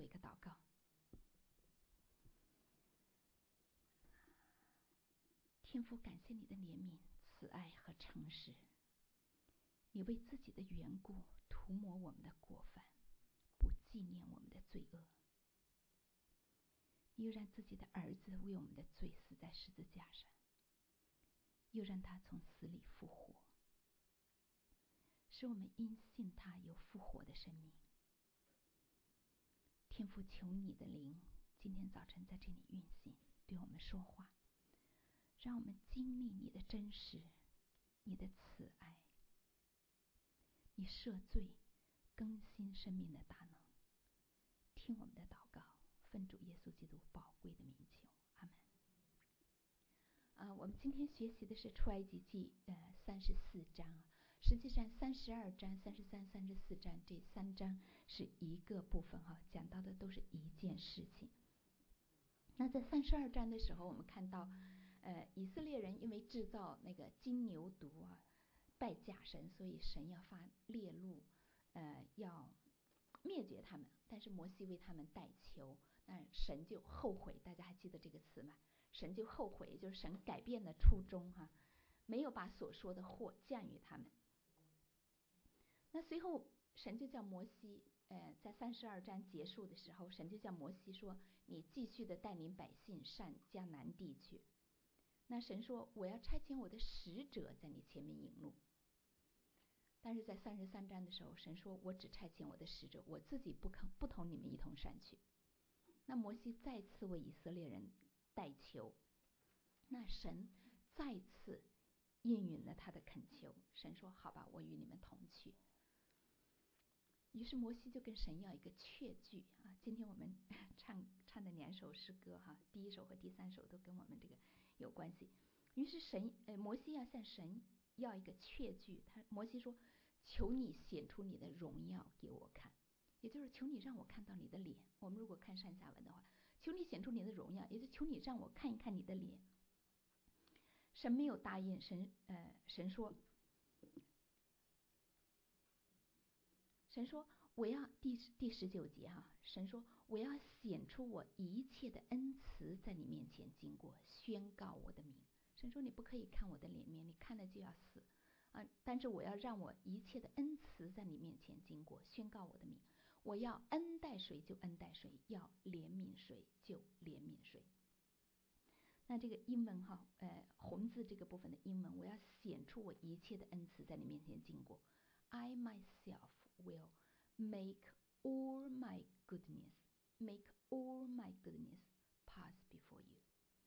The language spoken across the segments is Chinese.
一个祷告。天父，感谢你的怜悯、慈爱和诚实，你为自己的缘故涂抹我们的过犯，不纪念我们的罪恶。你又让自己的儿子为我们的罪死在十字架上，又让他从死里复活，使我们因信他有复活的生命。天父，求你的灵今天早晨在这里运行，对我们说话，让我们经历你的真实，你的慈爱，你赦罪更新生命的大能。听我们的祷告，奉主耶稣基督宝贵的名求，阿们。我们今天学习的是出埃及记34章，实际上32章、33、34章这3章是一个部分讲到的都是一件事情。那在32章的时候，我们看到以色列人因为制造那个金牛犊拜假神，所以神要发烈怒，要灭绝他们。但是摩西为他们代求，神就后悔。大家还记得这个词吗？神就后悔，就是神改变了初衷没有把所说的祸降于他们。那随后神就叫摩西，在32章结束的时候，神就叫摩西说：“你继续的带领百姓上迦南地去。”那神说：“我要差遣我的使者在你前面引路。”但是在33章的时候，神说：“我只差遣我的使者，我自己不同你们一同上去。”那摩西再次为以色列人代求，那神再次应允了他的恳求。神说：“好吧，我与你们同去。”于是摩西就跟神要一个确据今天我们唱的2首诗歌第1首和第3首都跟我们这个有关系。于是摩西要向神要一个确据，摩西说：“求你显出你的荣耀给我看。”也就是求你让我看到你的脸。我们如果看上下文的话，求你显出你的荣耀，也就是求你让我看一看你的脸。神没有答应，神说我要第19节神说我要显出我一切的恩慈在你面前经过，宣告我的名。神说你不可以看我的脸面，你看了就要死但是我要让我一切的恩慈在你面前经过，宣告我的名。我要恩待谁就恩待谁，要怜悯谁就怜悯谁。那这个英文红字这个部分的英文，我要显出我一切的恩慈在你面前经过。I myself will make all my goodness pass before you。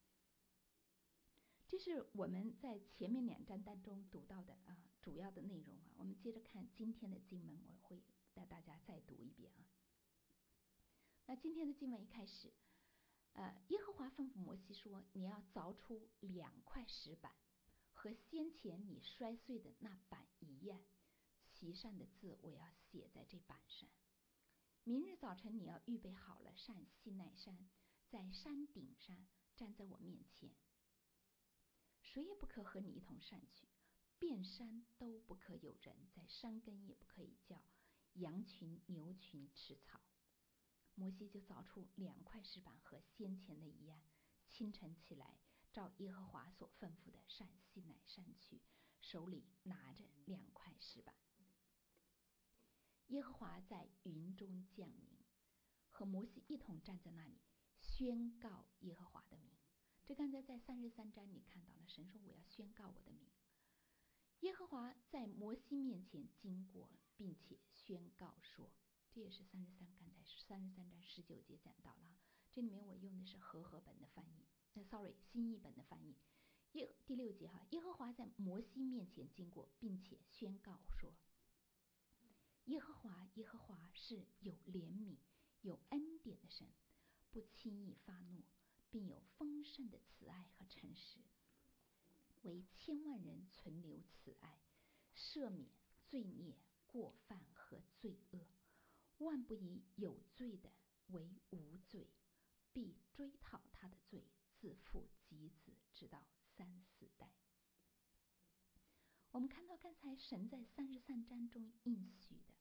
这是我们在前面2章当中读到的主要的内容我们接着看今天的经文，我会带大家再读一遍那今天的经文一开始耶和华吩咐摩西说：“你要凿出2块石板，和先前你摔碎的那板一样，其上的字我要写在这板上。明日早晨你要预备好了，上西奈山，在山顶上站在我面前。谁也不可和你一同上去，遍山都不可有人，在山根也不可以叫羊群牛群吃草。”摩西就凿出2块石板，和先前的一样，清晨起来，照耶和华所吩咐的上西乃山去，手里拿着2块石板。耶和华在云中降临，和摩西一同站在那里，宣告耶和华的名。这刚才在33章你看到了，神说我要宣告我的名。耶和华在摩西面前经过，并且宣告说，这也是刚才33章19节讲到了，这里面我用的是和合本的翻译新译本的翻译。第6节耶和华在摩西面前经过，并且宣告说，耶和华是有怜悯有恩典的神，不轻易发怒，并有丰盛的慈爱和诚实，为千万人存留慈爱，赦免罪孽过犯和罪恶，万不以有罪的为无罪，必追讨他的罪，自父及子，直到3、4代。我们看到刚才神在33章中应许的，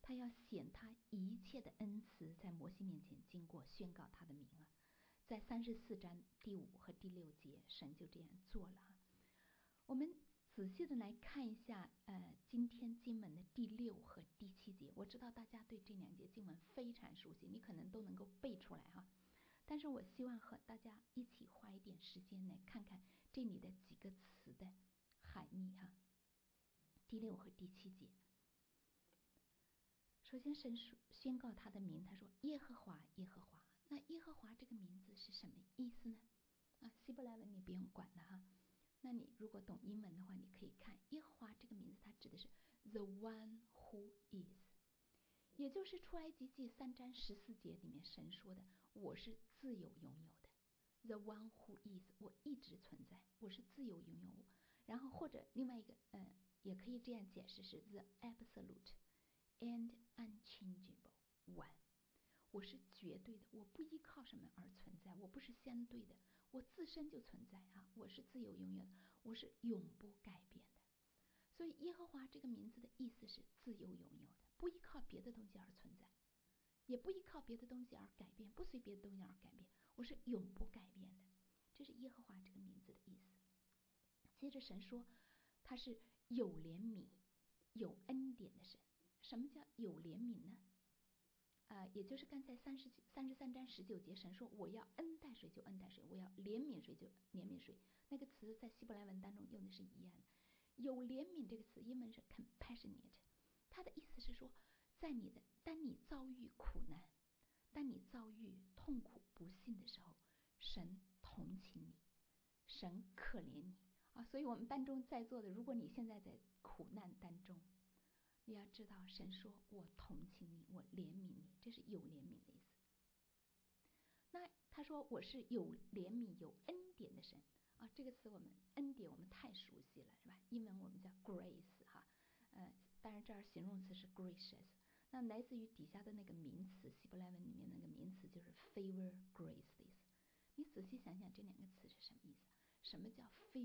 他要显他一切的恩慈在摩西面前经过宣告他的名啊。在34章第5和第6节，神就这样做了。我们仔细的来看一下今天经文的第6和第7节。我知道大家对这2节经文非常熟悉，你可能都能够背出来哈。但是我希望和大家一起花一点时间来看看这里的几个词的含义哈。第6和第7节，首先神宣告他的名，他说耶和华耶和华。那耶和华这个名字是什么意思呢？希伯来文你不用管了哈。那你如果懂英文的话，你可以看耶和华这个名字，它指的是 the one who is， 也就是出埃及记3章14节里面神说的，我是自有拥有的 the one who is， 我一直存在，我是自有拥有。然后或者另外一个也可以这样解释，是 the absolute and unchangeable one， 我是绝对的，我不依靠什么而存在，我不是相对的，我自身就存在啊，我是自由拥有的，我是永不改变的。所以耶和华这个名字的意思是自由拥有的，不依靠别的东西而存在，也不依靠别的东西而改变，不随别的东西而改变，我是永不改变的。这是耶和华这个名字的意思。接着神说他是有怜悯有恩典的神。什么叫有怜悯呢？也就是刚才33章19节神说我要恩待谁就恩待谁，我要怜悯谁就怜悯谁，那个词在希伯来文当中用的是一样的。有怜悯这个词英文是 compassionate， 它的意思是说当你遭遇苦难，当你遭遇痛苦不幸的时候，神同情你，神可怜你啊。所以我们当中在座的，如果你现在在苦难当中，你要知道神说我同情你，我怜悯你，这是有怜悯的意思。那他说我是有怜悯有恩典的神啊，这个词我们恩典我们太熟悉了是吧？英文我们叫 grace 哈，当然这儿形容词是 gracious， 那来自于底下的那个名词，希伯来文里面那个名词就是 favor grace 的意思。你仔细想想这2个词是什么意思？什么叫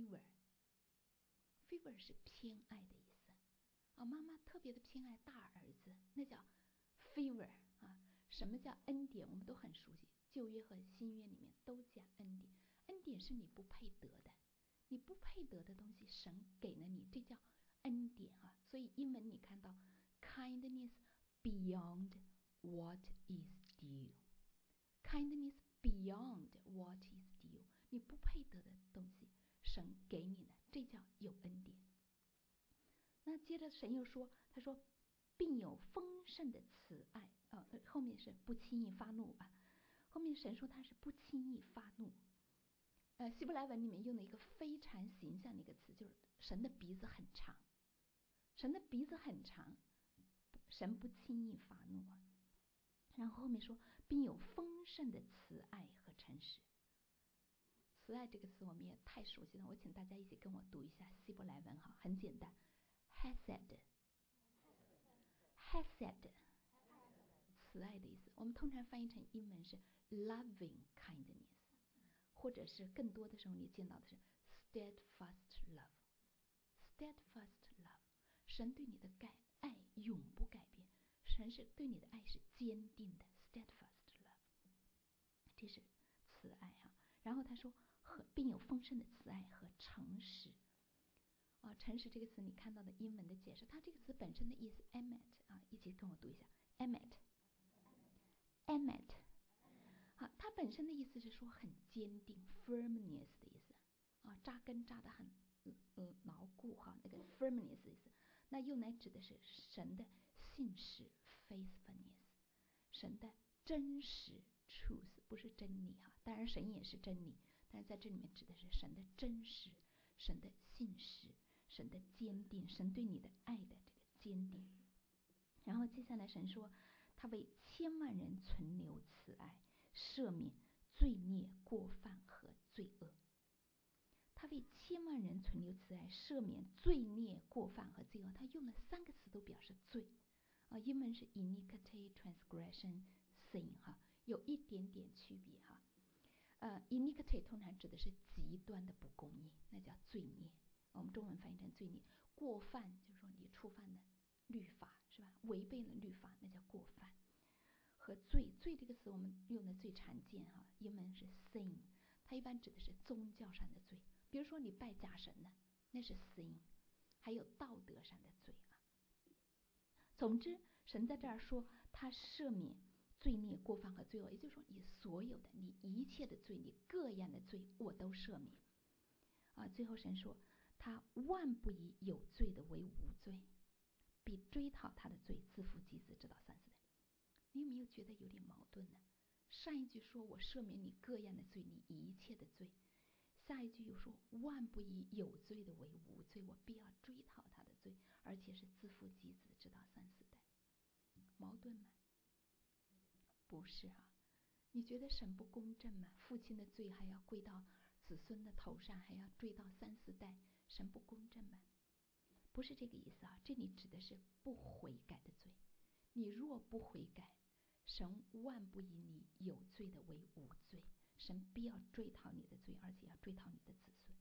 favor？favor 是偏爱的意思啊，妈妈特别的偏爱大儿子，那叫 favor 啊。什么叫恩典？我们都很熟悉，旧约和新约里面都讲恩典。恩典是你不配得的，你不配得的东西神给了你，这叫恩典啊。所以英文你看到 kindness beyond what is due， kindness beyond what is due， 你不配得的东西神给你了，这叫有恩典。那接着神又说，他说并有丰盛的慈爱，后面是不轻易发怒啊。后面神说他是不轻易发怒。希伯来文里面用了一个非常形象的一个词，就是神的鼻子很长，神的鼻子很长，神不轻易发怒啊。然后后面说并有丰盛的慈爱和诚实。慈爱这个词我们也太熟悉了，我请大家一起跟我读一下希伯来文哈，很简单。Hesed， 慈爱的意思，我们通常翻译成英文是 loving kindness， 或者是更多的时候你见到的是 steadfast love。steadfast love， 神对你的爱永不改变，神是对你的爱是坚定的 steadfast love， 这是慈爱哈。然后他说并有丰盛的慈爱和诚实。诚实这个词你看到的英文的解释，它这个词本身的意思 emet 啊，一起跟我读一下 emet。 好，它本身的意思是说很坚定 firmness 的意思啊，扎根扎得很牢固哈，那个 firmness 的意思。那用来指的是神的信实 faithfulness， 神的真实 truth， 不是真理哈，当然神也是真理，但是在这里面指的是神的真实，神的信实，神的坚定，神对你的爱的这个坚定。然后接下来神说他为千万人存留慈爱，赦免罪孽过犯和罪恶。他为千万人存留慈爱，赦免罪孽过犯和罪恶。他用了3个词都表示罪英文是 iniquity transgression sin 哈，有一点点区别哈。iniquity 通常指的是极端的不公义，那叫罪孽，我们中文翻译成罪孽。过犯就是说你触犯了律法是吧？违背了律法，那叫过犯。和罪，罪这个词我们用的最常见哈，英文是 sin， 它一般指的是宗教上的罪，比如说你拜假神呢，那是 sin， 还有道德上的罪啊。总之，神在这儿说他赦免罪孽、过犯和罪恶，也就是说你所有的、你一切的罪、你各样的罪，我都赦免。啊，最后神说他万不以有罪的为无罪，必追讨他的罪，自负及子，直到三四代。你有没有觉得有点矛盾呢？上一句说我赦免你各样的罪，你一切的罪，下一句又说万不以有罪的为无罪，我必要追讨他的罪，而且是自负及子，直到三四代。矛盾吗？不是啊。你觉得神不公正吗？父亲的罪还要归到子孙的头上，还要追到三四代，神不公正吗？不是这个意思啊，这里指的是不悔改的罪。你若不悔改，神万不以你有罪的为无罪，神必要追讨你的罪，而且要追讨你的子孙。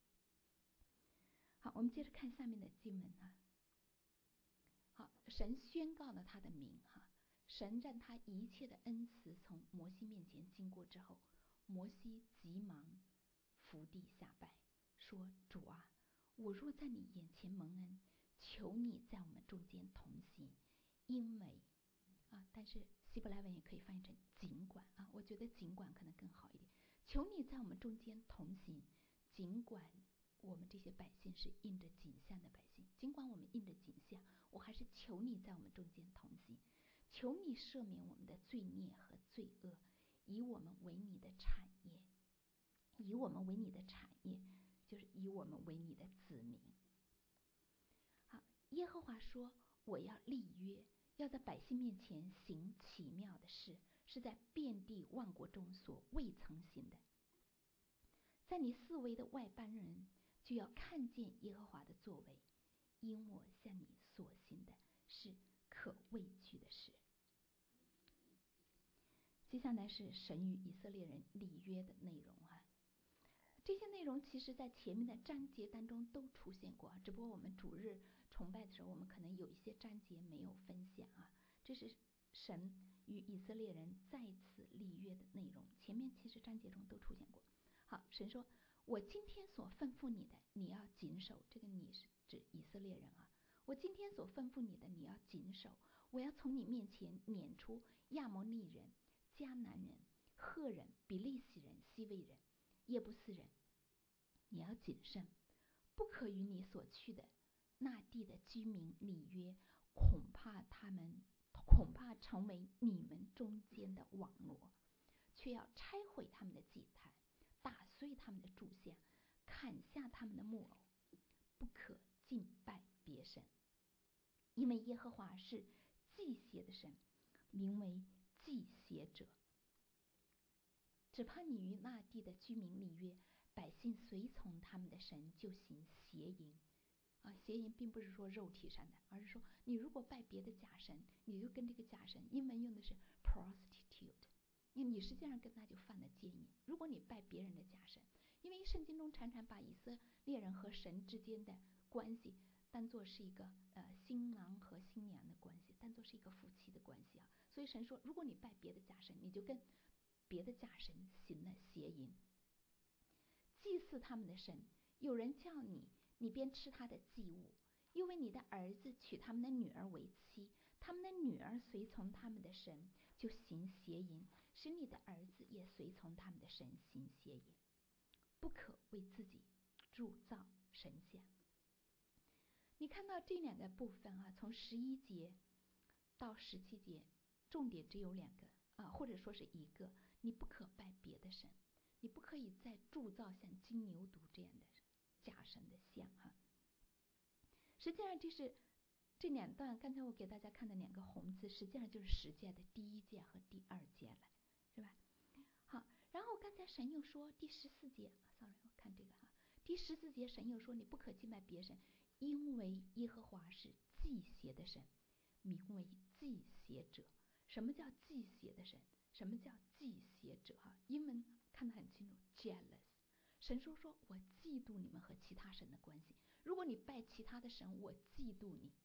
好，我们接着看下面的经文啊。好，神宣告了他的名哈，神让他一切的恩慈从摩西面前经过之后，摩西急忙伏地下拜，说：主啊，我若在你眼前蒙恩，求你在我们中间同行，因为啊，但是希伯来文也可以翻译成尽管啊，我觉得尽管可能更好一点。求你在我们中间同行，尽管我们这些百姓是印着景象的百姓，尽管我们印着景象，我还是求你在我们中间同行，求你赦免我们的罪孽和罪恶，以我们为你的产业，以我们为你的产业，就是以我们为你的子民。好，耶和华说：我要立约，要在百姓面前行奇妙的事，是在遍地万国中所未曾行的。在你四围的外邦人就要看见耶和华的作为，因我向你所行的是可畏惧的事。接下来是神与以色列人立约的内容啊。这些内容其实在前面的章节当中都出现过，只不过我们主日崇拜的时候，我们可能有一些章节没有分享啊。这是神与以色列人再次立约的内容，前面其实章节中都出现过。好，神说：我今天所吩咐你的，你要谨守。这个你是指以色列人啊。我今天所吩咐你的，你要谨守。我要从你面前撵出亚摩利人、迦南人、赫人、比利洗人、西魏人、耶布斯人。你要谨慎，不可与你所去的那地的居民立约，恐怕成为你们中间的网罗，却要拆毁他们的祭坛，打碎他们的柱像，砍下他们的木偶，不可敬拜别神，因为耶和华是祭邪的神，名为祭邪者。只怕你与那地的居民立约，百姓随从他们的神，就行邪淫啊。邪淫并不是说肉体上的，而是说你如果拜别的假神，你就跟这个假神，英文用的是 prostitute， 你实际上跟他就犯了奸淫。如果你拜别人的假神，因为圣经中常常把以色列人和神之间的关系当作是一个新郎和新娘的关系，当作是一个夫妻的关系啊。所以神说，如果你拜别的假神，你就跟别的假神行了邪淫，祭祀他们的神。有人叫你，你便吃他的祭物，又为你的儿子娶他们的女儿为妻，他们的女儿随从他们的神，就行邪淫，使你的儿子也随从他们的神行邪淫。不可为自己铸造神像。你看到这两个部分啊，从11节到17节，重点只有2个啊，或者说是1个。你不可拜别的神，你不可以再铸造像金牛犊这样的假神的像哈。实际上这2段刚才我给大家看的2个红字，实际上就是10诫的第1诫和第2诫了，是吧？好，然后刚才神又说第14节 ，sorry， 我看这个哈，第14节神又说你不可敬拜别神，因为耶和华是祭邪的神，名为祭邪者。什么叫祭邪的神？什么叫祭邪者哈？英文看得很清楚 ，jealous。神说我嫉妒你们和其他神的关系。如果你拜其他的神，我嫉妒你，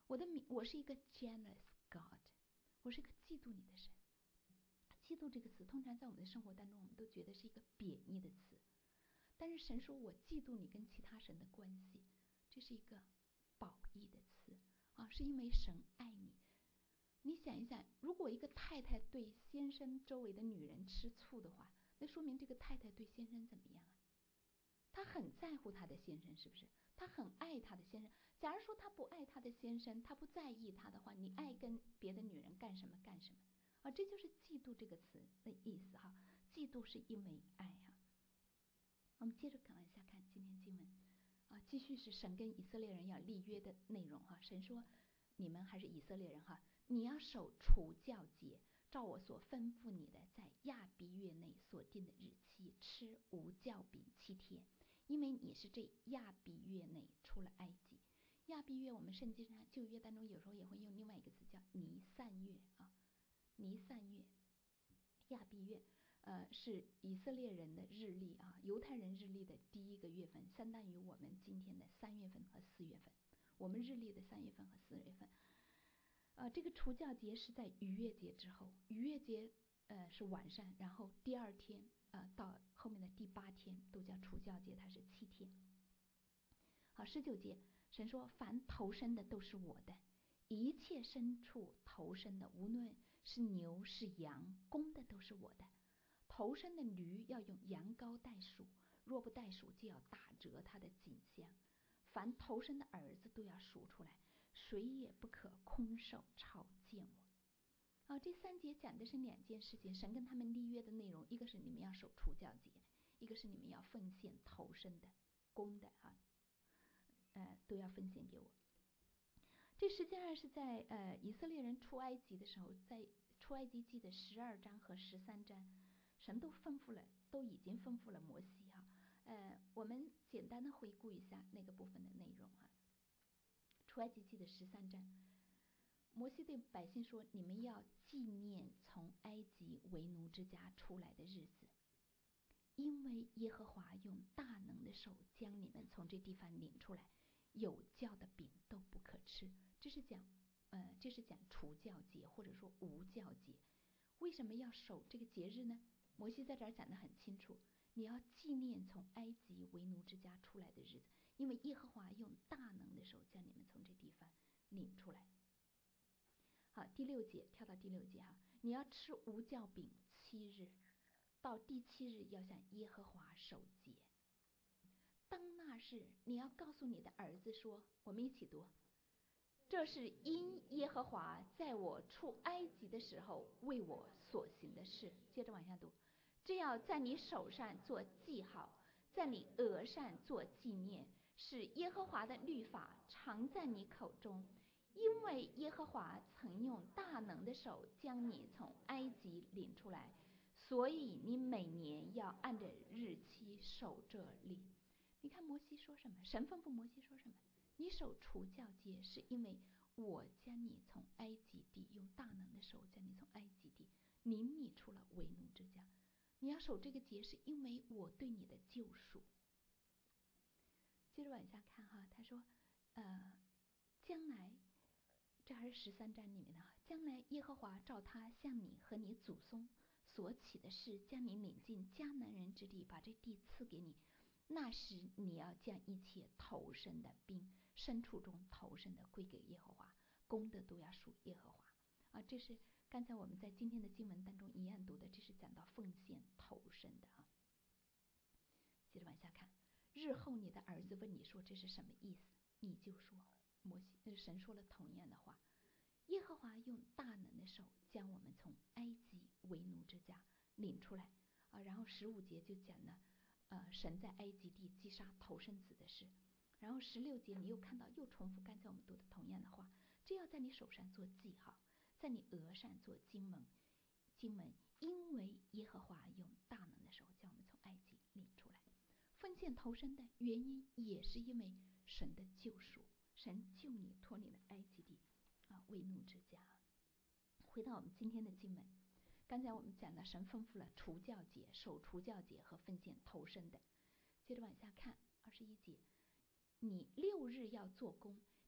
我是一个 jealous God， 我是一个嫉妒你的神。嫉妒这个词通常在我们的生活当中，我们都觉得是一个贬义的词，但是神说我嫉妒你跟其他神的关系，这是一个褒义的词啊，是因为神爱你。你想一想，如果一个太太对先生周围的女人吃醋的话，那说明这个太太对先生怎么样啊？她很在乎她的先生，是不是？她很爱她的先生。假如说她不爱她的先生，她不在意他的话，你爱跟别的女人干什么干什么啊？这就是嫉妒这个词的意思哈。嫉妒是因为爱哈。我们接着往下看今天经文啊，继续是神跟以色列人要立约的内容哈。神说，你们还是以色列人哈，你要守除酵节，照我所吩咐你的，在亚比月内所定的日期吃无酵饼7天，因为你是这亚比月内出了埃及。亚比月我们圣经上旧约当中有时候也会用另外一个词叫尼散月啊，尼散月，亚比月。是以色列人的日历啊，犹太人日历的第1个月份，相当于我们今天的3月份和4月份。我们日历的3月份和4月份。这个除酵节是在逾越节之后，逾越节是晚上，然后第2天到后面的第8天都叫除酵节，它是7天。好，19节，神说：凡头生的都是我的，一切牲畜头生的，无论是牛是羊，公的都是我的。头生的驴要用羊羔代赎，若不代赎，就要打折他的颈项。凡头生的儿子都要赎出来，谁也不可空手朝见我。这3节讲的是2件事情，神跟他们立约的内容，一个是你们要守除酵节，一个是你们要奉献头生的公的都要奉献给我。这实际上是在以色列人出埃及的时候，在出埃及记的12章和13章，神都已经吩咐了摩西哈。我们简单的回顾一下那个部分的内容哈。出埃及记的13章，摩西对百姓说：你们要纪念从埃及为奴之家出来的日子，因为耶和华用大能的手将你们从这地方领出来，有酵的饼都不可吃。这是讲除酵节或者说无酵节。为什么要守这个节日呢？摩西在这儿讲得很清楚，你要纪念从埃及为奴之家出来的日子，因为耶和华用大能的手将你们从这地方领出来。好，第6节，跳到第6节哈，你要吃无酵饼7日，到第7日要向耶和华守节。当那日，你要告诉你的儿子说，我们一起读，这是因耶和华在我出埃及的时候为我所行的事。接着往下读，这要在你手上做记号，在你额上做纪念，使耶和华的律法常在你口中，因为耶和华曾用大能的手将你从埃及领出来，所以你每年要按着日期守这例。你看摩西说什么？神吩咐摩西说什么？你守除酵节，是因为我将你从埃及地用大能的手将你从埃及地领你出了为奴之家。你要守这个节，是因为我对你的救赎。接着往下看哈，他说，将来，这还是13章里面的，将来耶和华照他向你和你祖宗所起的事，将你领进迦南人之地，把这地赐给你。那时你要将一切头生的并牲畜中头生的归给耶和华，公的都要属耶和华。这是刚才我们在今天的经文当中一样读的，这是讲到奉献头生的啊。接着往下看，日后你的儿子问你说这是什么意思，你就说，神说了同样的话，耶和华用大能的手将我们从埃及为奴之家领出来然后15节就讲了神在埃及地击杀头生子的事。然后16节你又看到又重复刚才我们读的同样的话，这要在你手上做记号，在你额上做经文，因为耶和华用大能的手将我们从埃及领出来。奉献头生的原因也是因为神的救赎，神救你脱离了埃及地为奴之家。回到我们今天的经文，刚才我们讲了神吩咐了除酵节、守除酵节和奉献头生的。接着往下看21节，你6日要做工，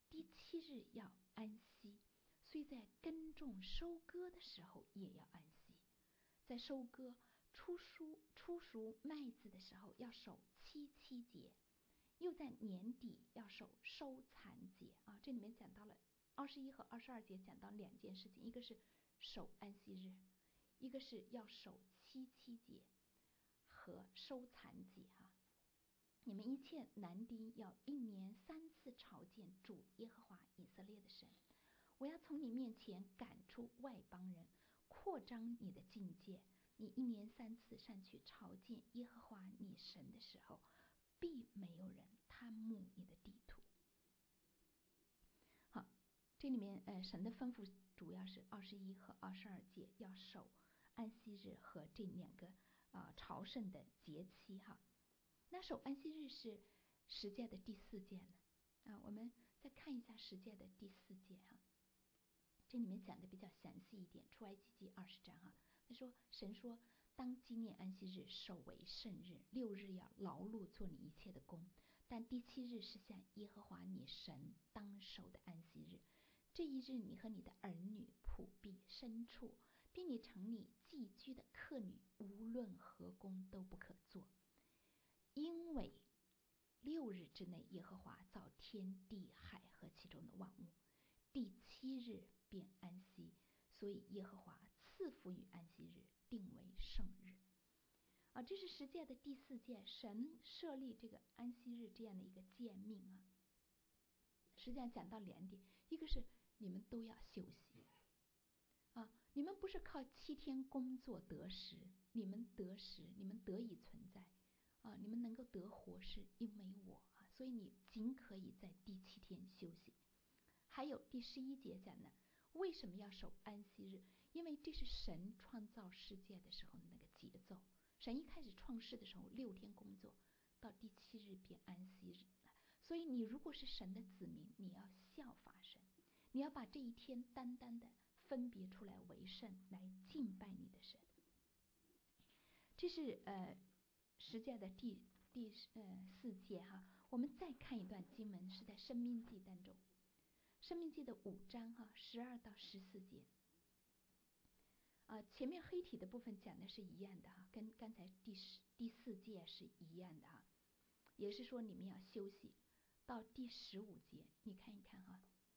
第7日要安息，所以在耕种收割的时候也要安息。在收割初熟麦子的时候要守7节，又在年底要守收残节啊。这里面讲到了21和22节，讲到2件事情，一个是守安息日，一个是要守7节和收残节啊。你们一切男丁要1年3次朝见主耶和华以色列的神。我要从你面前赶出外邦人，扩张你的境界。你1年3次上去朝见耶和华你神的时候，必没有人贪慕你的地土。好，这里面神的吩咐主要是21和22节要守安息日和这2个朝圣的节期哈。那守安息日是十诫的第4诫呢我们再看一下十诫的第4诫哈。这里面讲的比较详细一点，出埃及记20章哈。他说神说，当纪念安息日，守为圣日，6日要劳碌做你一切的工，但第7日是向耶和华你神当守的安息日。这一日你和你的儿女、仆婢、牲畜，并你城里寄居的客女，无论何工都不可做，因为6日之内耶和华造天地海和其中的万物，第7日便安息，所以耶和华赐福于安息日，定为圣日这是十诫的第4诫，神设立这个安息日这样的一个诫命实际上讲到2点，一个是你们都要休息你们不是靠7天工作得食，你们得食，你们得以存在你们能够得活是因为我所以你仅可以在第7天休息。还有第11节讲的，为什么要守安息日？因为这是神创造世界的时候的那个节奏。神一开始创世的时候6天工作，到第7日便安息日了。所以你如果是神的子民，你要效法神，你要把这一天单单的分别出来为圣，来敬拜你的神。这是十诫的第4诫哈。我们再看一段经文，是在申命记当中，申命记的5章12到14节前面黑体的部分讲的是一样的跟刚才第4诫是一样的也是说你们要休息。到第15节你看一看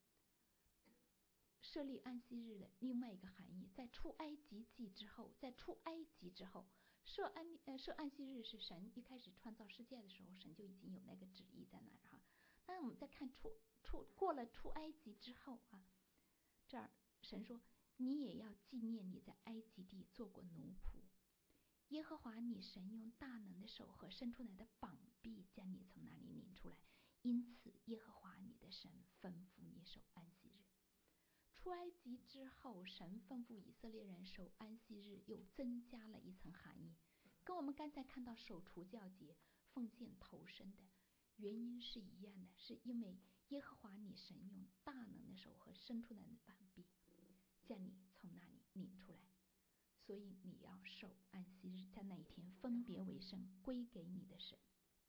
设立安息日的另外一个含义，在出埃及记之后，设安息日是神一开始创造世界的时候，神就已经有那个旨意在那儿那我们再看过了出埃及之后这儿神说，你也要纪念你在埃及地做过奴仆，耶和华你神用大能的手和伸出来的膀臂将你从那里领出来，因此耶和华你的神吩咐你守安息日。出埃及之后，神吩咐以色列人守安息日，又增加了一层含义，跟我们刚才看到守除酵节、奉献头生的原因是一样的，是因为耶和华你神用大能的手和伸出来的膀臂将你从那里领出来，所以你要守安息日，在那一天分别为圣，归给你的神。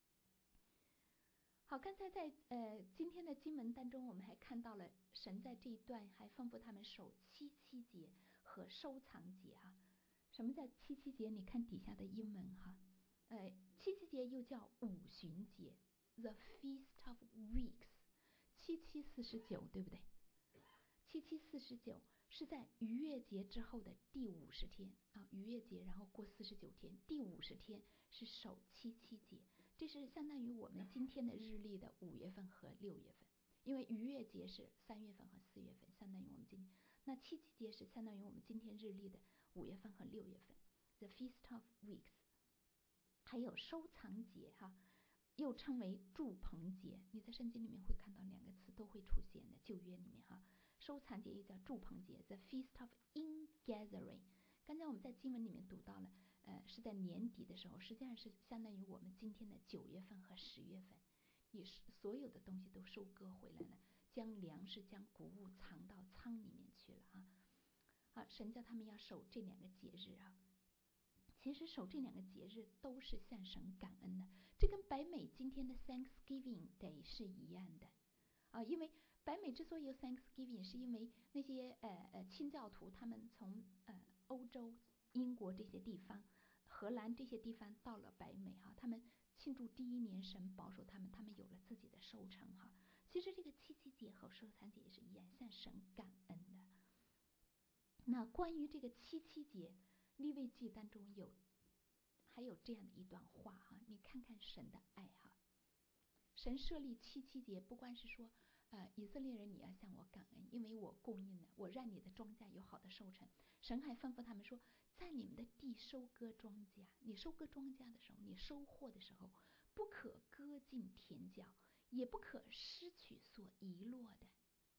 好，刚才在今天的经文当中，我们还看到了神在这一段还吩咐他们守7节和收藏节什么叫7节？你看底下的英文7节又叫五旬节 ，The Feast of Weeks，7749，对不对？7749是在逾越节之后的第50天逾越节然后过49天，第50天是守7节。这是相当于我们今天的日历的5月份和6月份，因为逾越节是3月份和4月份，相当于我们今天。那7节是相当于我们今天日历的5月份和6月份 ，The Feast of Weeks。还有收藏节又称为住棚节，你在圣经里面会看到2个词都会出现的，旧约里面收藏节又叫住棚节 ，The Feast of Ingathering。刚才我们在经文里面读到了。是在年底的时候，实际上是相当于我们今天的9月份和10月份，你所有的东西都收割回来了，将粮食、将谷物藏到仓里面去了神叫他们要守这2个节日其实守这2个节日都是向神感恩的，这跟北美今天的 Thanksgiving Day 是一样的因为北美之所以有 Thanksgiving， 是因为那些清教徒他们从欧洲、英国这些地方、荷兰这些地方到了北美哈，他们庆祝第一年神保守他们，他们有了自己的收成哈。其实这个七七节和收藏节也是一样，向神感恩的。那关于这个七七节，利未记当中还有这样的一段话哈，你看看神的爱哈。神设立七七节，不光是说以色列人你要向我感恩，因为我供应了，我让你的庄稼有好的收成。神还吩咐他们说，在你们的地收割庄稼，你收割庄稼的时候，你收获的时候，不可割尽田角，也不可失取所遗落的，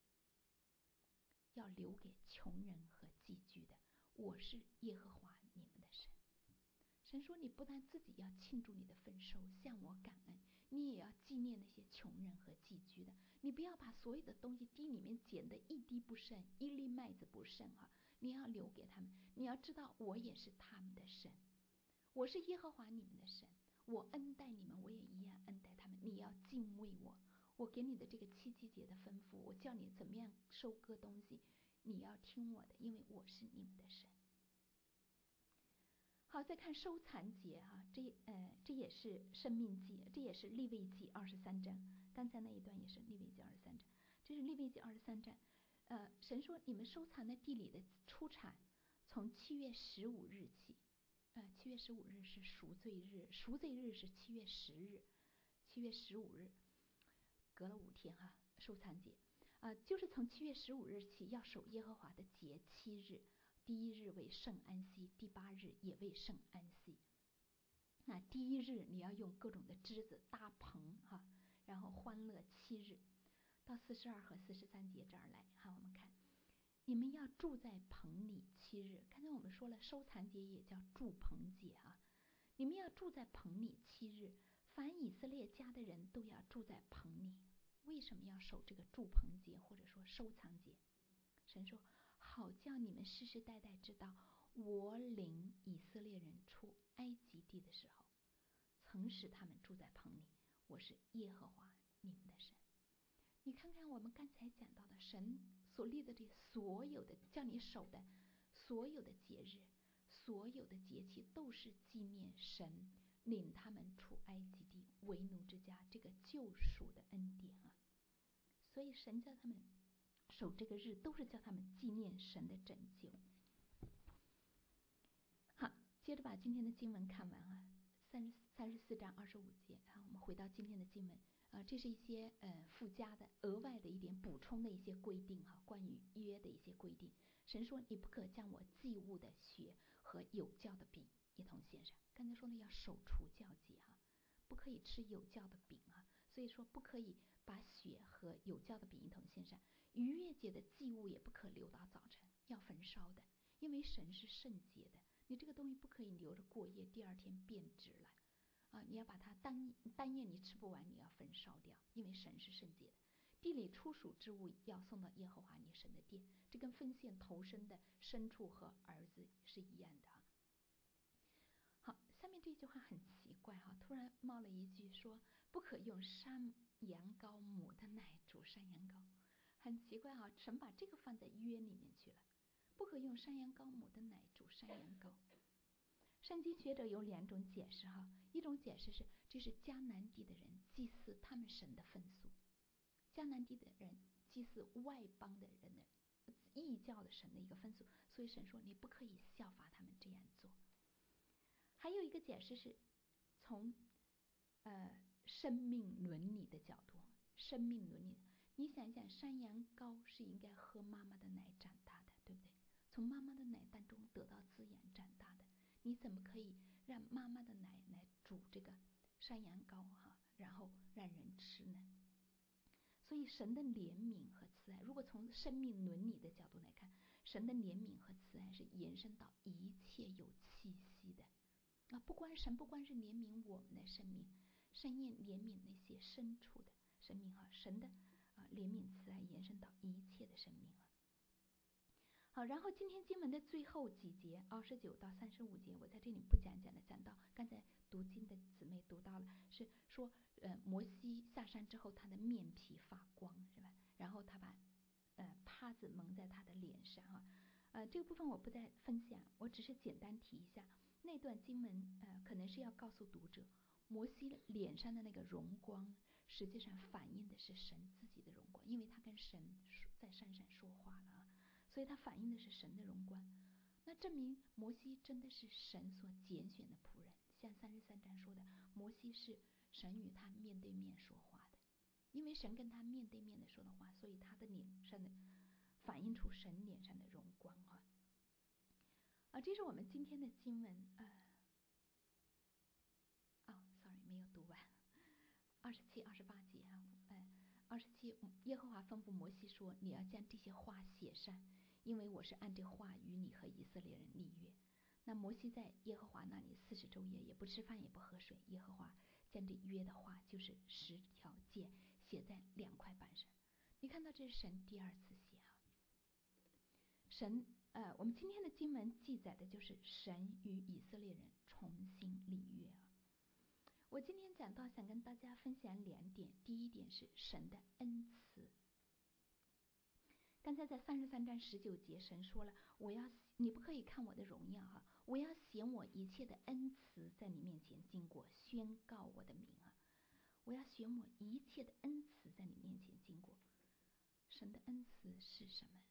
要留给穷人和寄居的。我是耶和华你们的神。神说，你不但自己要庆祝你的丰收，向我感恩，你也要纪念那些穷人和寄居的。你不要把所有的东西地里面捡的一滴不剩，一粒麦子不剩哈，你要留给他们。你要知道，我也是他们的神，我是耶和华你们的神，我恩待你们，我也一样恩待他们。你要敬畏我，我给你的这个七七节的吩咐，我叫你怎么样收割东西，你要听我的，因为我是你们的神。好，再看收藏节哈，这也是生命记，这也是利未记23章。刚才那一段也是利未记23章，这是利未记23章。神说，你们收藏的地里的出产，从7月15日起，7月15日是赎罪日，赎罪日是7月10日，7月15日，隔了5天哈，收藏节就是从7月15日起要守耶和华的节7日。第1日为圣安息，第8日也为圣安息。那第1日你要用各种的枝子搭棚哈，然后欢乐7日。到42和43节这儿来哈，我们看，你们要住在棚里7日。刚才我们说了，收藏节也叫住棚节哈，你们要住在棚里7日。凡以色列家的人都要住在棚里。为什么要守这个住棚节或者说收藏节？神说，好叫你们世世代代知道，我领以色列人出埃及地的时候，曾使他们住在棚里。我是耶和华你们的神。你看看我们刚才讲到的，神所立的这所有的叫你守的所有的节日，所有的节期，都是纪念神领他们出埃及地为奴之家这个救赎的恩典啊。所以神叫他们守这个日，都是叫他们纪念神的拯救。好，接着把今天的经文看完啊，34章25节啊，我们回到今天的经文这是一些附加的、额外的一点补充的一些规定哈，关于约的一些规定。神说，你不可将我祭物的血和有酵的饼一同献上。刚才说了要守除酵节哈，不可以吃有酵的饼啊，所以说不可以把血和有酵的饼一同献上。逾越节的祭物也不可留到早晨，要焚烧的，因为神是圣洁的。你这个东西不可以留着过夜，第2天变质了你要把它单夜你吃不完，你要焚烧掉，因为神是圣洁的。地里出属之物要送到耶和华你神的殿，这跟分献头生的牲畜和儿子是一样的好，下面这句话很奇怪突然冒了一句说，不可用山羊羔母的奶煮山羊羔。很奇怪神把这个放在约里面去了，不可用山羊羔母的奶煮山羊羔。圣经学者有2种解释一种解释是，这是迦南地的人祭祀他们神的风俗，迦南地的人祭祀外邦的人的异教的神的一个风俗，所以神说你不可以效法他们这样做。还有一个解释是从生命伦理的角度，生命伦理，你想想，山羊羔是应该喝妈妈的奶长大的，对不对？从妈妈的奶当中得到滋养长大的，你怎么可以让妈妈的奶来煮这个山羊羔然后让人吃呢？所以神的怜悯和慈爱，如果从生命伦理的角度来看，神的怜悯和慈爱是延伸到一切有气息的神不光是怜悯我们的生命，神也怜悯那些牲畜的生命神的怜悯慈爱延伸到一切的生命好，然后今天经文的最后几节29到35节，我在这里不讲了，讲到刚才读经的姊妹读到了，是说摩西下山之后他的面皮发光是吧？然后他这个部分我不再分享，我只是简单提一下那段经文。可能是要告诉读者，摩西脸上的那个荣光，实际上反映的是神自己的荣光，因为他跟神在山上说话了啊，所以他反映的是神的荣光。那证明摩西真的是神所拣选的仆人，像33章说的，摩西是神与他面对面说话的，因为神跟他面对面的说的话，所以他的脸上的反映出神脸上的荣光哈。这是我们今天的经文sorry 没有读完，27、28节啊，27，耶和华吩咐摩西说：“你要将这些话写上，因为我是按这话与你和以色列人立约。”那摩西在耶和华那里40昼夜，也不吃饭也不喝水。耶和华将这约的话，就是10条诫，写在2块板上。你看到这是神第2次写啊。神我们今天的经文记载的就是神与以色列人重新立约啊。我今天讲到想跟大家分享2点，第一点是神的恩慈。刚才在33章19节，神说了，你不可以看我的荣耀哈，我要显我一切的恩慈在你面前经过，宣告我的名啊。我要显我一切的恩慈在你面前经过。神的恩慈是什么？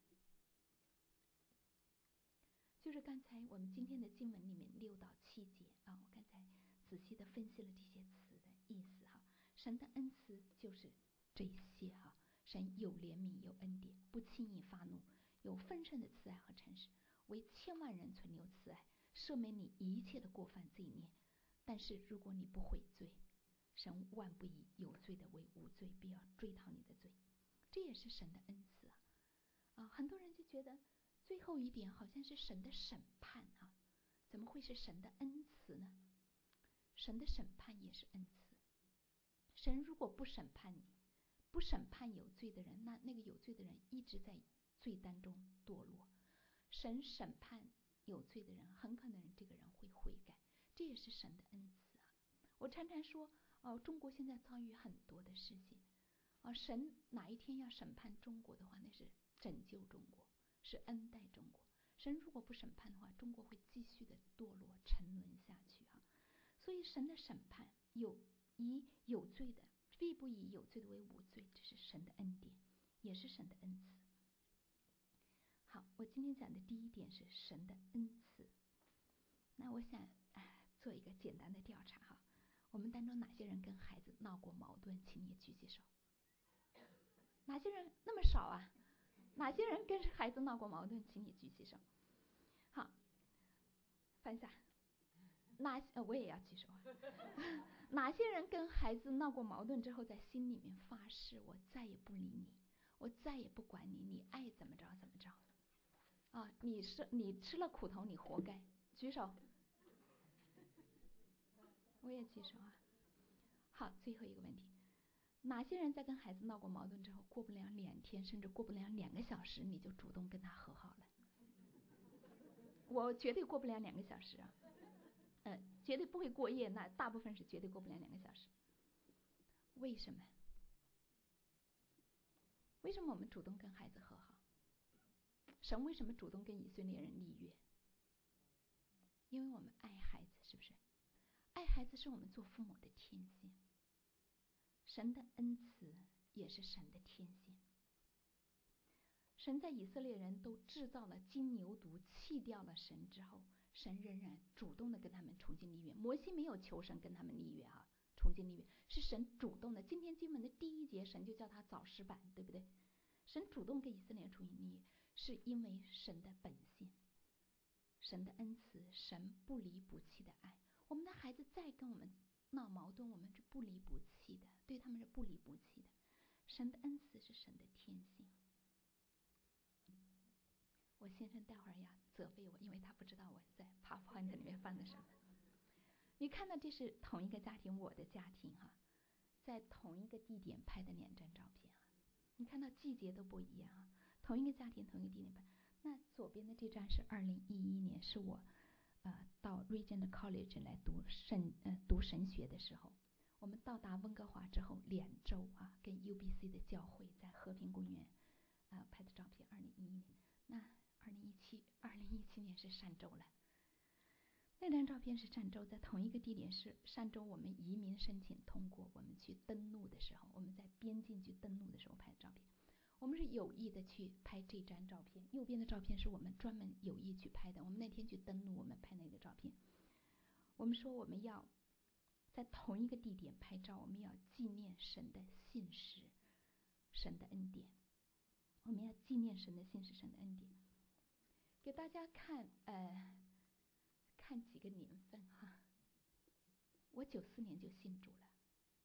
就是刚才我们今天的经文里面6到7节啊，我刚才仔细的分析了这些词的意思哈。神的恩慈就是这些哈，神有怜悯有恩典，不轻易发怒，有丰盛的慈爱和诚实，为千万人存留慈爱，赦免你一切的过犯罪孽。但是如果你不悔罪，神万不以有罪的为无罪，必要追讨你的罪。这也是神的恩慈啊。很多人就觉得最后一点好像是神的审判啊，怎么会是神的恩慈呢？神的审判也是恩慈。神如果不审判你，不审判有罪的人，那个有罪的人一直在罪当中堕落。神审判有罪的人，很可能这个人会悔改，这也是神的恩慈啊。我常常说中国现在遭遇很多的事情神哪一天要审判中国的话，那是拯救中国，是恩待中国。神如果不审判的话，中国会继续的堕落沉沦下去啊。所以神的审判以有罪的，必不以有罪的为无罪，这是神的恩典，也是神的恩慈。好，我今天讲的第一点是神的恩慈。那我想做一个简单的调查哈，我们当中哪些人跟孩子闹过矛盾，请你举起手。哪些人？那么少啊？哪些人跟孩子闹过矛盾，请你举起手。好，翻一下。我也要举手啊。哪些人跟孩子闹过矛盾之后，在心里面发誓，我再也不理你，我再也不管你，你爱怎么着怎么着你吃了苦头，你活该。举手。我也举手啊。好，最后一个问题，哪些人在跟孩子闹过矛盾之后，过不了2天，甚至过不了2个小时，你就主动跟他和好了？我绝对过不了2个小时啊。绝对不会过夜，那大部分是绝对过不了2个小时。为什么？为什么我们主动跟孩子和好？神为什么主动跟以色列人立约？因为我们爱孩子，是不是？爱孩子是我们做父母的天性。神的恩慈也是神的天性。神在以色列人都制造了金牛犊，弃掉了神之后，神仍然主动的跟他们重新立约。摩西没有求神跟他们立约重新立约，是神主动的。今天经文的第1节，神就叫他早石板，对不对？神主动跟以色列人重新立约，是因为神的本性，神的恩慈，神不离不弃的爱。我们的孩子再跟我们闹矛盾，我们是不离不弃的，对他们是不离不弃的。神的恩慈是神的天性。我先生待会儿要责备我，因为他不知道我在 PowerPoint 里面放的什么。你看到这是同一个家庭，我的家庭在同一个地点拍的2张照片你看到季节都不一样同一个家庭，同一个地点拍。那左边的这张是2011年，是我到 Regent College 来读神学的时候。我们到达温哥华之后2周跟 UBC 的教会在和平公园拍的照片。2011年，那 2017年是上周了。那张照片是上周在同一个地点，是上周我们移民申请通过，我们去登陆的时候，我们在边境去登陆的时候拍的照片。我们是有意的去拍这张照片，右边的照片是我们专门有意去拍的。我们那天去登陆，我们拍那个照片。我们说我们要在同一个地点拍照，我们要纪念神的信实，神的恩典。我们要纪念神的信实，神的恩典。给大家看看几个年份哈。我94年就信主了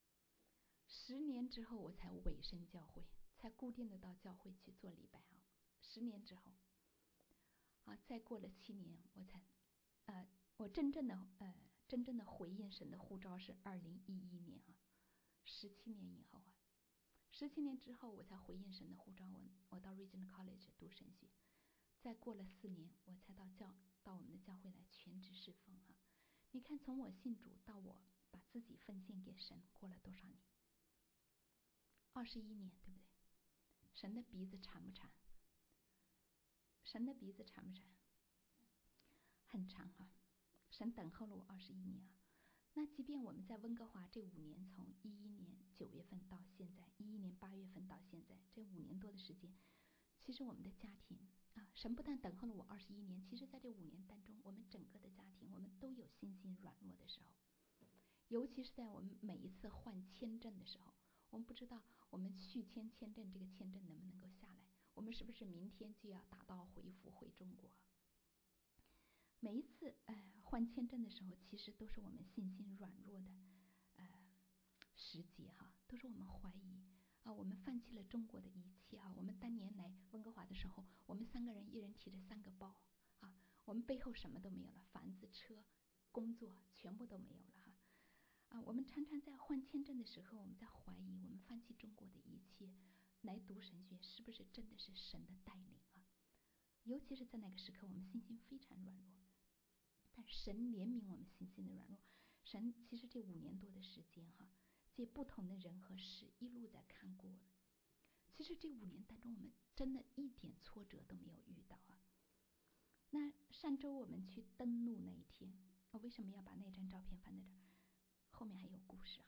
，10年之后我才委身教会，才固定的到教会去做礼拜啊。10年之后，再过了7年，我真正的回应神的呼召是2011年啊，17年以后啊，17年之后我才回应神的呼召，我到 Regent College 读神学，再过了4年，我才到我们的教会来全职侍奉哈。你看，从我信主到我把自己奉献给神，过了多少年？21年，对不对？神的鼻子长不长？神的鼻子长不长？很长哈。神等候了我21年啊。那即便我们在温哥华这5年，从11年9月份到现在，11年8月份到现在，这5年多的时间，其实我们的家庭神不但等候了我21年，其实在这5年当中，我们整个的家庭，我们都有信心软弱的时候。尤其是在我们每一次换签证的时候，我们不知道我们续签签证这个签证能不能够下来，我们是不是明天就要打道回府回中国？每一次换签证的时候，其实都是我们信心软弱的时节哈，都是我们怀疑我们放弃了中国的一切我们当年来温哥华的时候，我们3个人一人提着3个包我们背后什么都没有了，房子、车、工作全部都没有了我们常常在换签证的时候，我们在怀疑我们放弃中国的一切来读神学是不是真的是神的带领尤其是在那个时刻，我们信心非常软弱，但神怜悯我们信心的软弱。神其实这5年多的时间借不同的人和事一路在看顾我们。其实这5年当中，我们真的一点挫折都没有遇到那上周我们去登陆那一天，我为什么要把那张照片放在这儿？后面还有故事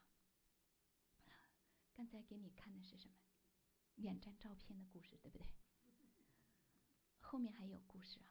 刚才给你看的是什么？2张照片的故事，对不对？后面还有故事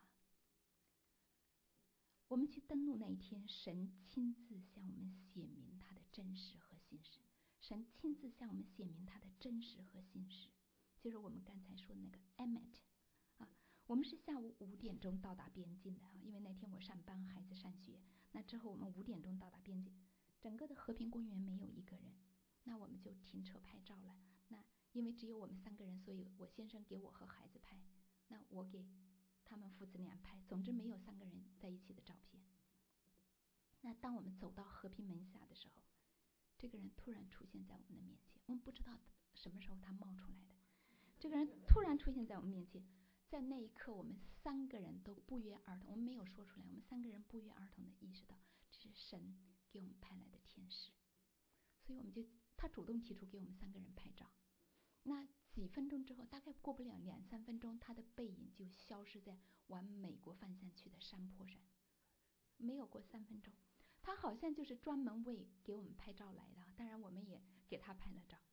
我们去登陆那一天，神亲自向我们显明他的真实和信实。神亲自向我们显明他的真实和信实，就是我们刚才说的那个 Emmet我们是下午5点钟到达边境的因为那天我上班，孩子上学。那之后我们5点钟到达边境，整个的和平公园没有一个人，那我们就停车拍照了。那因为只有我们3个人，所以我先生给我和孩子拍，那我给他们父子俩拍，总之没有3个人在一起的照片。那当我们走到和平门下的时候，这个人突然出现在我们的面前，我们不知道什么时候他冒出来的。这个人突然出现在我们面前，在那一刻我们3个人都不约而同，我们没有说出来，我们3个人不约而同的意识到这是神给我们派来的天使。所以他主动提出给我们3个人拍照。那几分钟之后，大概过不了2-3分钟，他的背影就消失在往美国方向去的山坡上，没有过3分钟。他好像就是专门为给我们拍照来的，当然我们也给他拍了照。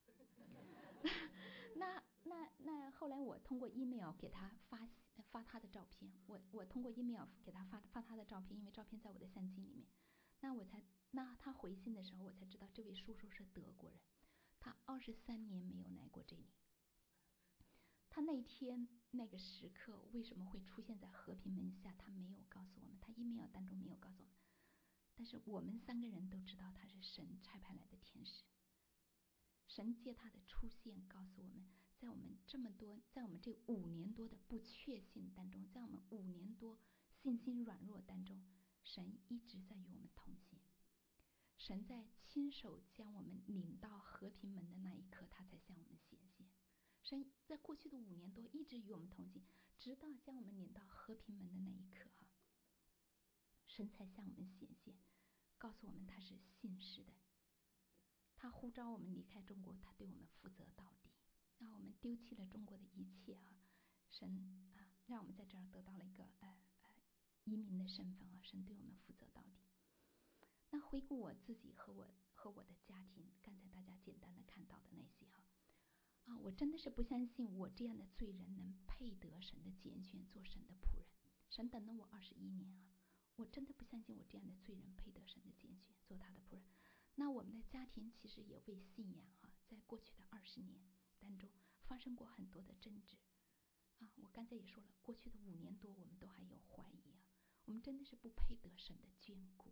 那后来我通过 email 给他发他的照片，我通过 email 给他发他的照片，因为照片在我的相机里面。那他回信的时候，我才知道这位叔叔是德国人，他23年没有来过这里。他那天那个时刻为什么会出现在和平门下，他没有告诉我们，他 email 当中没有告诉我们。但是我们3个人都知道他是神差派来的天使。神借他的出现告诉我们，在我们这5年多的不确信当中，在我们5年多信心软弱当中，神一直在与我们同行。神在亲手将我们领到和平门的那一刻，他才向我们显现。神在过去的5年多一直与我们同行，直到将我们领到和平门的那一刻神才向我们显现，告诉我们他是信实的。他呼召我们离开中国，他对我们负责到底。我们丢弃了中国的一切神让我们在这儿得到了一个移民的身份啊，神对我们负责到底。那回顾我自己和我的家庭，刚才大家简单的看到的那些我真的是不相信我这样的罪人能配得神的拣选做神的仆人。神等了我21年啊，我真的不相信我这样的罪人配得神的拣选做他的仆人。那我们的家庭其实也为信仰在过去的20年当中发生过很多的争执我刚才也说了，过去的5年多我们都还有怀疑我们真的是不配得神的眷顾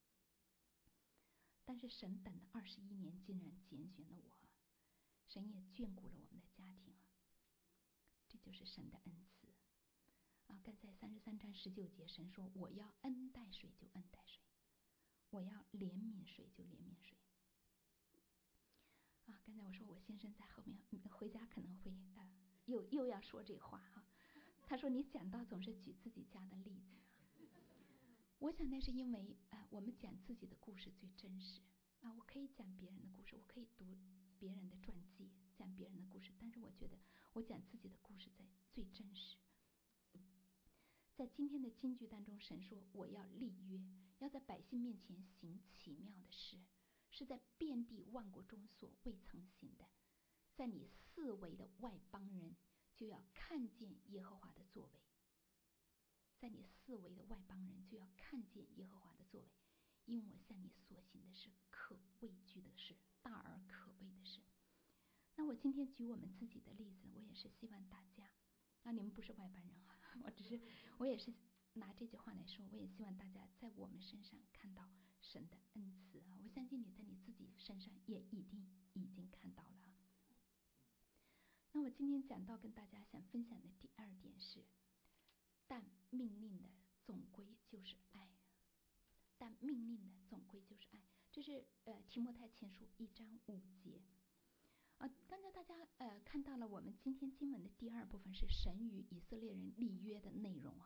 但是神等了21年，竟然拣选了我神也眷顾了我们的家庭这就是神的恩赐刚才33章19节，神说我要恩待谁就恩待谁，我要怜悯谁就怜悯谁刚才我说我先生在后面回家可能会又要说这话他说你讲到总是举自己家的例子我想那是因为我们讲自己的故事最真实我可以讲别人的故事，我可以读别人的传记，讲别人的故事，但是我觉得我讲自己的故事最真实。在今天的金句当中，神说我要立约，要在百姓面前行奇妙的事，是在遍地万国中所未曾行的，在你四围的外邦人就要看见耶和华的作为，在你四围的外邦人就要看见耶和华的作为，因我向你所行的是可畏惧的事，大而可畏的事。那我今天举我们自己的例子，我也是希望大家你们不是外邦人我也是拿这句话来说，我也希望大家在我们身上看到神的恩赐我相信你在你自己身上也一定已经看到了那我今天讲到跟大家想分享的第2点是，但命令的总归就是爱，但命令的总归就是爱，这是提摩太前书1章5节刚才大家看到了我们今天经文的第2部分是神与以色列人立约的内容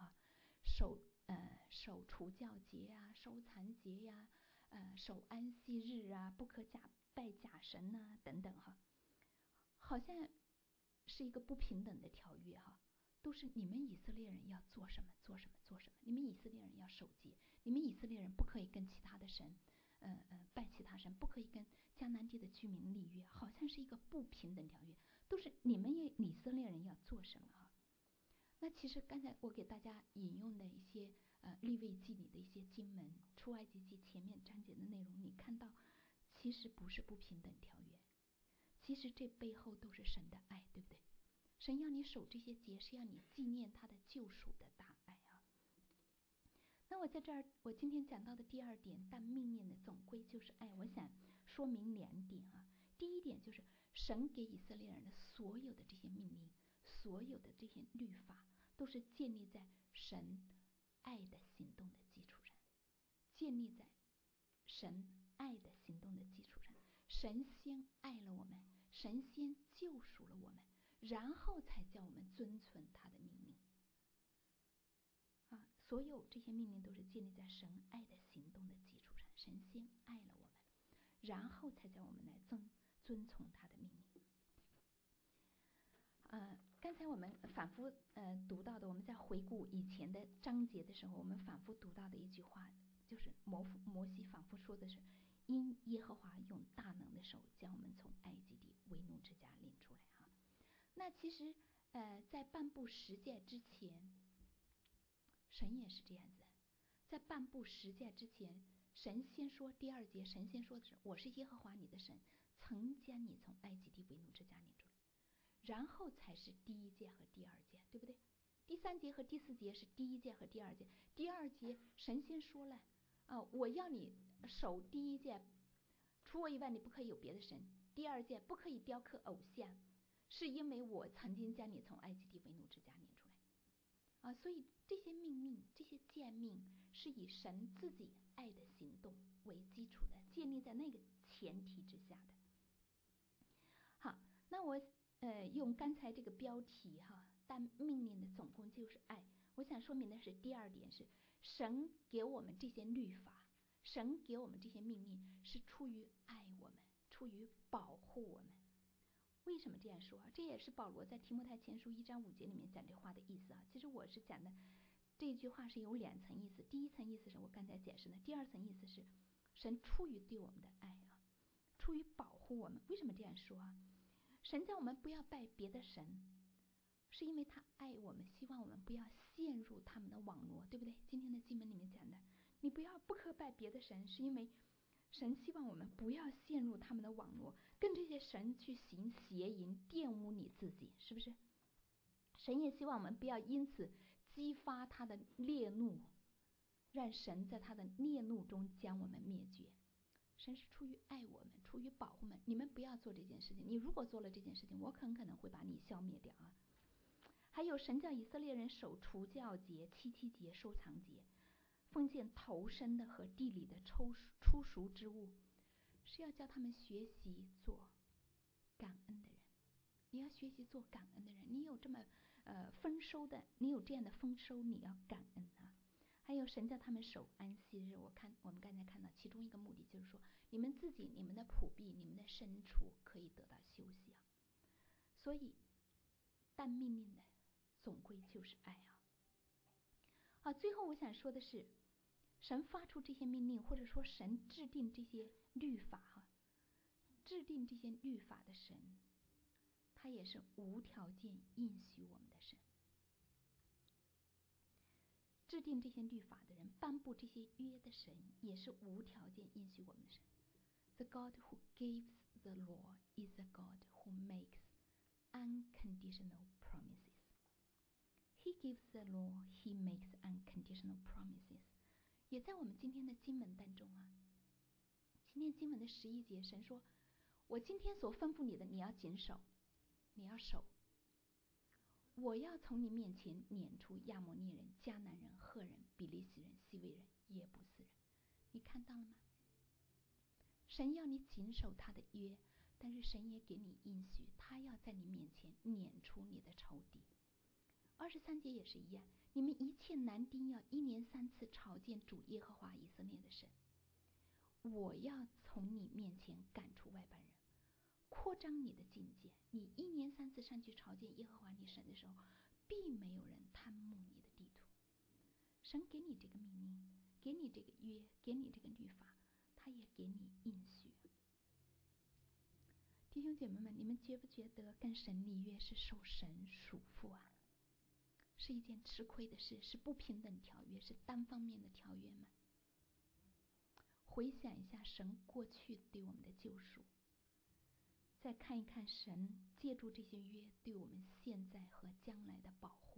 守除酵节收残节守安息日不可拜假神等等好像是一个不平等的条约都是你们以色列人要做什么做什么做什么，你们以色列人要守节，你们以色列人不可以跟其他的神拜其他神，不可以跟迦南地的居民立约，好像是一个不平等条约，都是你们以色列人要做什么那其实刚才我给大家引用的一些利未记里的一些经文，出埃及记前面章节的内容，你看到其实不是不平等条约，其实这背后都是神的爱，对不对？神要你守这些节，是要你纪念他的救赎的大爱那我在这儿，我今天讲到的第2点，但命令的总归就是爱，我想说明2点第1点就是神给以色列人的所有的这些命令，所有的这些律法，都是建立在神爱的行动的基础上，建立在神爱的行动的基础上。神先爱了我们，神先救赎了我们，然后才叫我们遵存他的命令所有这些命令都是建立在神爱的行动的基础上，神先爱了我们，然后才叫我们来遵从他的命令刚才我们反复读到的，我们在回顾以前的章节的时候，我们反复读到的一句话，就是摩西反复说的是，因耶和华用大能的手将我们从埃及地为奴之家领出来那其实在颁布十诫之前，神也是这样子，在颁布十诫之前，神先说第2节，神先说的是我是耶和华你的神，曾将你从埃及地为奴之家领出来，然后才是第1诫和第2诫，对不对？第3节和第4节是第1诫和第2诫，第2节神先说了我要你守第1诫，除我以外你不可以有别的神，第2诫不可以雕刻偶像，是因为我曾经将你从埃及地为奴之家领出来所以这些命令这些诫命是以神自己爱的行动为基础的，建立在那个前提之下的好，那我用刚才这个标题但命令的总共就是爱，我想说明的是第2点是神给我们这些律法，神给我们这些命令是出于爱我们，出于保护我们， 为什么这样说啊？这也是保罗在提摩太前书1章5节里面讲这话的意思啊。其实我是讲的这句话是有2层意思，第一层意思是我刚才解释的，第二层意思是神出于对我们的爱啊，出于保护我们。为什么这样说啊？神叫我们不要拜别的神，是因为他爱我们，希望我们不要陷入他们的网罗，对不对？今天的经文里面讲的，你不可拜别的神，是因为神希望我们不要陷入他们的网罗，跟这些神去行邪淫，玷污你自己，是不是？神也希望我们不要因此激发他的烈怒，让神在他的烈怒中将我们灭绝。神是出于爱我们，出于保护我们，你们不要做这件事情。你如果做了这件事情，我很可能会把你消灭掉啊。还有神叫以色列人守除酵节、七七节、收藏节，奉献头生的和地里的初熟之物，是要叫他们学习做感恩的人。你要学习做感恩的人，你有这么丰收的，你有这样的丰收，你要感恩啊。还有神叫他们守安息日，我们刚才看到其中一个目的就是说，你们自己、你们的仆婢、你们的牲畜可以得到休息啊。所以，但命令的总归就是爱啊。好，最后我想说的是，神发出这些命令，或者说神制定这些律法啊，制定这些律法的神，他也是无条件应许我们的神。制定这些律法的人，颁布这些约的神，也是无条件应许我们的神。The God who gives the law is the God who makes unconditional promises. He gives the law, he makes unconditional promises. 也在我们今天的经文当中啊，今天经文的11节，神说：“我今天所吩咐你的，你要谨守，你要守。我要从你面前撵出亚摩利人、迦南人、赫人、比利洗人、西魏人、耶布斯人。”你看到了吗？神要你谨守他的约，但是神也给你应许，他要在你面前撵出你的仇敌。23节也是一样，你们一切男丁要1年3次朝见主耶和华以色列的神。我要从你面前赶出外邦人，扩张你的境界。你1年3次上去朝见耶和华你神的时候，并没有人贪慕你的地图。神给你这个命令，给你这个约，给你这个律法，他也给你应许。弟兄姐妹们，你们觉不觉得跟神立约是受神束缚啊？是一件吃亏的事，是不平等条约，是单方面的条约吗？回想一下神过去对我们的救赎，再看一看神借助这些约对我们现在和将来的保护，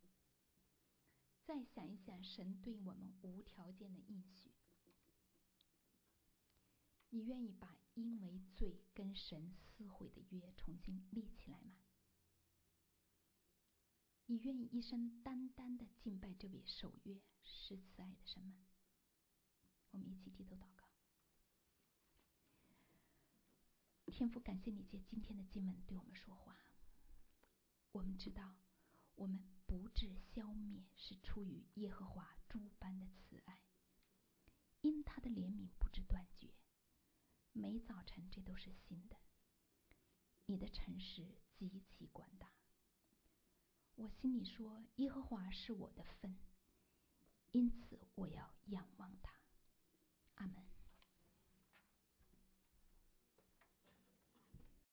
再想一想神对我们无条件的应许。你愿意把因为罪跟神撕毁的约重新立起来吗？你愿意一生单单的敬拜这位守约施慈爱的神吗？我们一起低头祷告。天父，感谢你借今天的经文对我们说话。我们知道，我们不致消灭是出于耶和华诸般的慈爱，因他的怜悯不致断绝，每早晨这都是新的。你的诚实极其广大。我心里说，耶和华是我的分，因此我要仰望他。